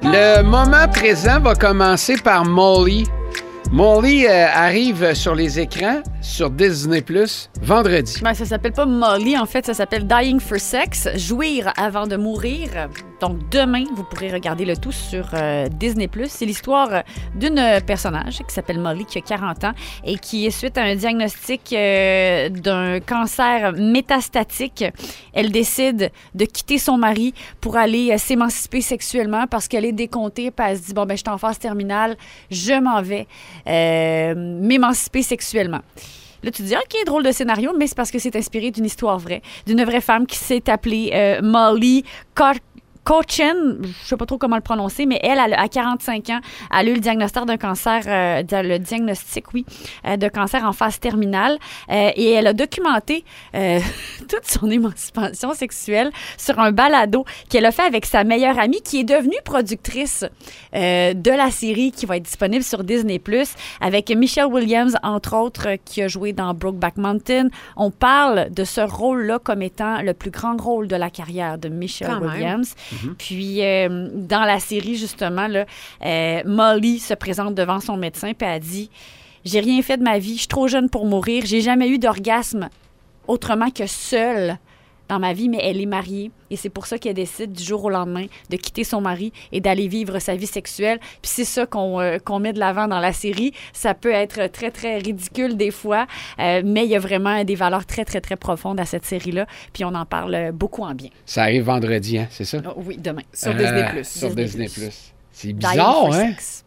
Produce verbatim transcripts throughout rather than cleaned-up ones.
Le moment présent va commencer par Molly. Molly euh, arrive sur les écrans sur Disney plus, vendredi. Ben, ça s'appelle pas Molly, en fait, ça s'appelle Dying for Sex, jouir avant de mourir. Donc, demain, vous pourrez regarder le tout sur euh, Disney plus. C'est l'histoire d'une personnage qui s'appelle Molly, qui a quarante ans et qui, suite à un diagnostic euh, d'un cancer métastatique, elle décide de quitter son mari pour aller euh, s'émanciper sexuellement parce qu'elle est décomptée, puis elle se dit, bon, ben, je suis en phase terminale, je m'en vais euh, m'émanciper sexuellement. Là, tu te dis, OK, drôle de scénario, mais c'est parce que c'est inspiré d'une histoire vraie, d'une vraie femme qui s'est appelée euh, Molly Car- Cochin, je sais pas trop comment le prononcer, mais elle, elle, à quarante-cinq ans, elle a eu le diagnostic d'un cancer, euh, le diagnostic, oui, euh, de cancer en phase terminale, euh, et elle a documenté euh, toute son émancipation sexuelle sur un balado qu'elle a fait avec sa meilleure amie, qui est devenue productrice euh, de la série qui va être disponible sur Disney plus, avec Michelle Williams, entre autres, qui a joué dans Brokeback Mountain. On parle de ce rôle-là comme étant le plus grand rôle de la carrière de Michelle Quand Williams. Même. Mm-hmm. Puis, euh, dans la série, justement, là, euh, Molly se présente devant son médecin puis elle dit « J'ai rien fait de ma vie, je suis trop jeune pour mourir, j'ai jamais eu d'orgasme autrement que seule dans ma vie, mais elle est mariée. Et c'est pour ça qu'elle décide du jour au lendemain de quitter son mari et d'aller vivre sa vie sexuelle. Puis c'est ça qu'on, euh, qu'on met de l'avant dans la série. Ça peut être très, très ridicule des fois, euh, mais il y a vraiment des valeurs très, très, très profondes à cette série-là. Puis on en parle beaucoup en bien. Ça arrive vendredi, hein, c'est ça? Oh, oui, demain. Sur euh, Disney plus. Sur Disney+. Disney plus. C'est bizarre, hein? Sex.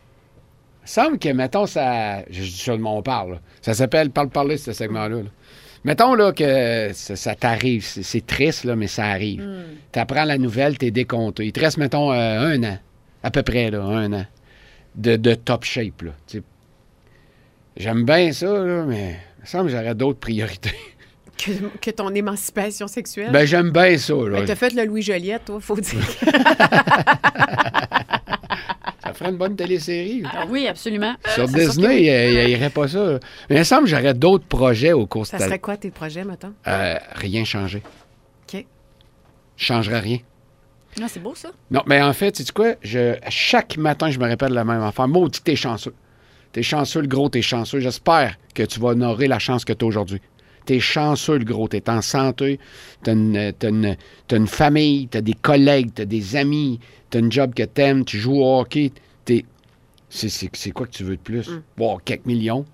Il semble que, mettons, ça... Je dis ça de mon parle. Là. Ça s'appelle Parle parler, ce segment-là. Là. Mettons là, que ça, ça t'arrive. C'est, c'est triste, là, mais ça arrive. Mm. Tu apprends la nouvelle, tu es décompté. Il te reste, mettons, euh, un an. À peu près, là, un an. De, de top shape, là. T'sais. J'aime bien ça, là, mais il me semble que j'aurais d'autres priorités. Que, que ton émancipation sexuelle? Ben, j'aime bien ça, là. Ben, t'as fait le Louis Joliette, toi, faut dire. Ça ferait une bonne télésérie. Ah oui, absolument. Sur ça Disney, il n'y aurait pas ça. Là. Mais il me semble que j'aurais d'autres projets au cours de Ça serait quoi tes projets, mettons? Euh, rien changer. OK. Je changerais rien. Non, c'est beau, ça. Non, mais en fait, sais-tu quoi? Je, chaque matin, je me répète la même affaire. Maudit, t'es chanceux. T'es chanceux, le gros, t'es chanceux. J'espère que tu vas honorer la chance que t'as aujourd'hui. T'es chanceux, le gros. T'es en santé. T'as une, t'as une, t'as une famille, t'as des collègues, t'as des amis, t'as une job que t'aimes, tu joues au hockey. T'es... C'est, c'est, c'est quoi que tu veux de plus? Mm. Bon, quelques millions.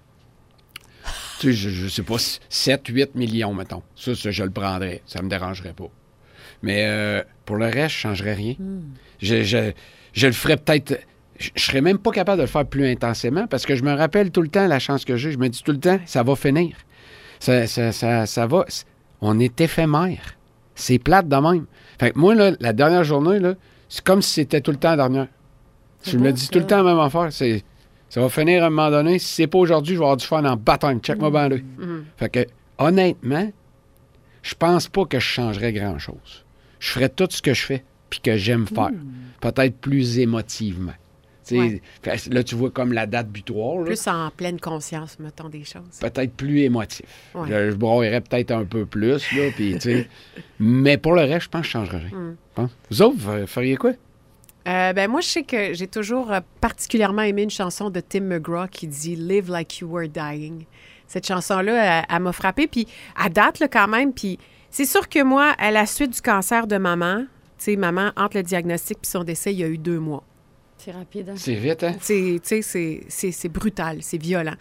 Tu sais, je, je sais pas, sept, huit millions, mettons. Ça, ça, je le prendrais. Ça me dérangerait pas. Mais euh, pour le reste, je changerais rien. Mm. Je, je, je le ferais peut-être... Je, je serais même pas capable de le faire plus intensément parce que je me rappelle tout le temps la chance que j'ai. Je me dis tout le temps, ça va finir. Ça, ça, ça, ça va. On est éphémère. C'est plate de même. Fait que moi, là, la dernière journée, là, c'est comme si c'était tout le temps la dernière. C'est je beau, me dis ça. Tout le temps la même affaire. C'est, ça va finir à un moment donné. Si c'est pas aujourd'hui, je vais avoir du fun en bataille. Check-moi bien l'œil. Mm-hmm. Fait que, honnêtement, je pense pas que je changerais grand-chose. Je ferais tout ce que je fais puis que j'aime faire. Mm. Peut-être plus émotivement. Ouais. Là, tu vois comme la date butoir. Là. Plus en pleine conscience, mettons, des choses. Peut-être plus émotif. Ouais. Je, je broyerais peut-être un peu plus, là, puis, tu sais. Mais pour le reste, je pense que je ne changerais rien. Mm. Hein? Vous autres, vous feriez quoi? Euh, ben moi, je sais que j'ai toujours euh, particulièrement aimé une chanson de Tim McGraw qui dit « Live like you were dying ». Cette chanson-là, elle, elle m'a frappée, puis elle date là, quand même, puis c'est sûr que moi, à la suite du cancer de maman, tu sais, maman, entre le diagnostic et son décès, il y a eu deux mois. C'est rapide, hein? C'est vite, hein? Tu sais, c'est, c'est, c'est brutal, c'est violent.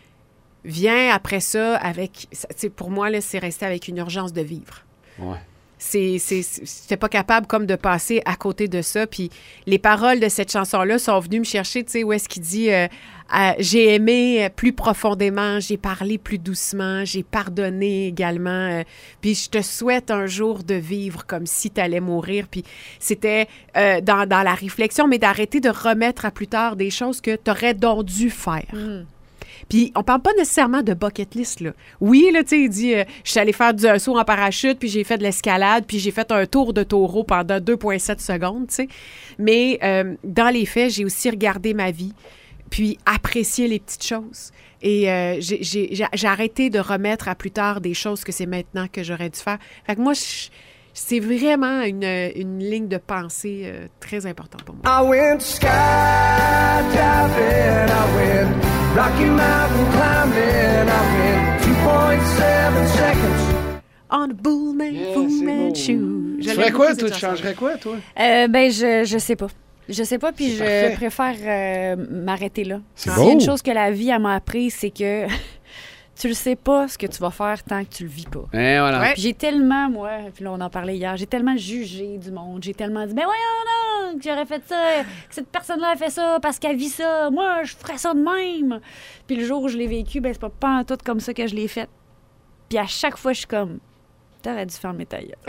Viens après ça avec... Pour moi, là, c'est resté avec une urgence de vivre. Ouais. C'est, c'est, j'étais pas capable comme de passer à côté de ça. Puis les paroles de cette chanson-là sont venues me chercher, tu sais, où est-ce qu'il dit euh, euh, « J'ai aimé plus profondément, j'ai parlé plus doucement, j'ai pardonné également. Euh, puis je te souhaite un jour de vivre comme si tu allais mourir. » Puis c'était euh, dans, dans la réflexion, mais d'arrêter de remettre à plus tard des choses que tu aurais donc dû faire. Mm. Puis, on parle pas nécessairement de bucket list, là. Oui, là, tu sais, il dit, euh, je suis allé faire du, un saut en parachute, puis j'ai fait de l'escalade, puis j'ai fait un tour de taureau pendant deux virgule sept secondes, tu sais. Mais euh, dans les faits, j'ai aussi regardé ma vie, puis apprécié les petites choses. Et euh, j'ai, j'ai, j'ai arrêté de remettre à plus tard des choses que c'est maintenant que j'aurais dû faire. Fait que moi, je, c'est vraiment une, une ligne de pensée euh, très importante pour moi. I went skydiving, I went Rocky Mountain climbing, I went two point seven seconds. On a bull man, Yeah, full c'est man beau. shoe. Tu Je ferais l'aime quoi, beaucoup, toi? cette Tu chanson. changerais quoi, toi? Euh, ben, je, je sais pas. Je sais pas, puis C'est je parfait. préfère euh, m'arrêter là. C'est S'il y a beau. une chose que la vie elle m'a appris, c'est que tu le sais pas ce que tu vas faire tant que tu le vis pas. Eh, voilà. Ouais. Puis j'ai tellement, moi, puis là, on en parlait hier, j'ai tellement jugé du monde. J'ai tellement dit, ben voyons donc, que j'aurais fait ça, que cette personne-là a fait ça parce qu'elle vit ça. Moi, je ferais ça de même. Puis le jour où je l'ai vécu, ben c'est pas pas en tout comme ça que je l'ai fait. Puis à chaque fois, je suis comme, t'aurais dû fermer ta gueule.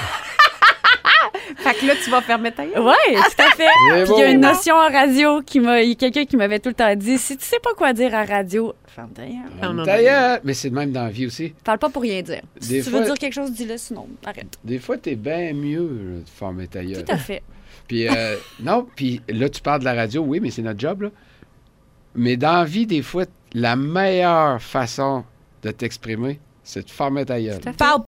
Fait que là, tu vas fermer ta gueule. Ouais, tout à fait. C'est Puis il y a beau. une notion en radio qui m'a. Il y a quelqu'un qui m'avait tout le temps dit, si tu sais pas quoi dire à radio, ferme ta gueule. Non, non, Ta non. gueule. Mais c'est de même dans la vie aussi. Parle pas pour rien dire. Si Des tu fois- veux dire quelque chose, dis-le, sinon, arrête. Des fois, t'es bien mieux là, de fermer ta gueule. Tout à fait. Puis, euh, non, puis là, tu parles de la radio, oui, mais c'est notre job, là. Mais dans la vie, des fois, la meilleure façon de t'exprimer, c'est de fermer ta gueule. Tout à fait. Parle